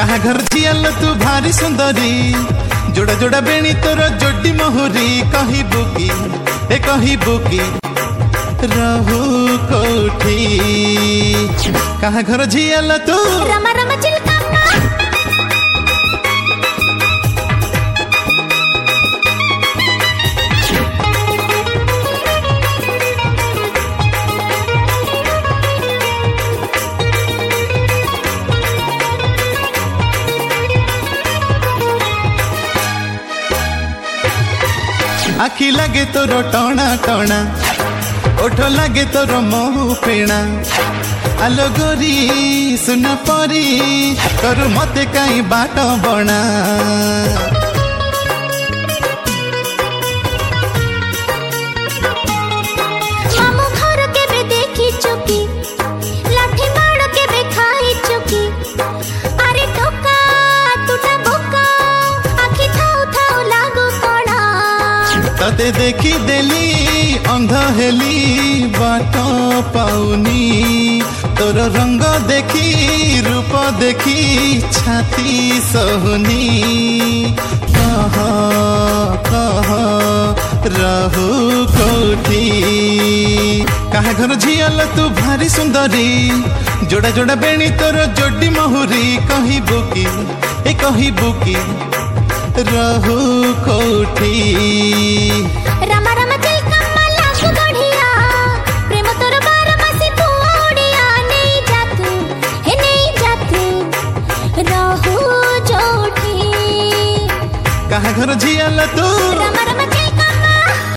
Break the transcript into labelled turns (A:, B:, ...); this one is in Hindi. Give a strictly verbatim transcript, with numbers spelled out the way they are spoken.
A: कहा घर झियल तू भारी सुंदरी जोड़ा जोड़ा बेणी तोर जोड़ी मोहरी कही बुकी ए कही बुकी रहू कोठी कहा घर झियल तू
B: रमा रमा चिलका
A: आखी लगे तोर टणा टणा ओठ लगे तोर महू फेणा आलो गोरी सुन परी करू मते कहीं बाट बना
B: मामू घर के बे देखी चुकी लाठी मार के बे खाई चुकी अरे टोका टूटा बोका आखी थाउ थाउ लागू कोणा
A: तते देखी देली अंध हेली बाट पाउनी तोर रंग देखी रूप देखी छाती सहुनी कह कह रहू कोठी कहा घर झियल तू भारी सुंदरी जोड़ा जोड़ा बेणी तोर जोड़ी मोहरी कही बुकी ए कही बुकी रहू कोठी
B: रमा रमा चिलका मला सुगढ़िया प्रेम तोर बार मासी पुओड़िया नहीं जातू हे नहीं जातू रहू जोठी
A: कहा घर झियल तू
B: रमा रमा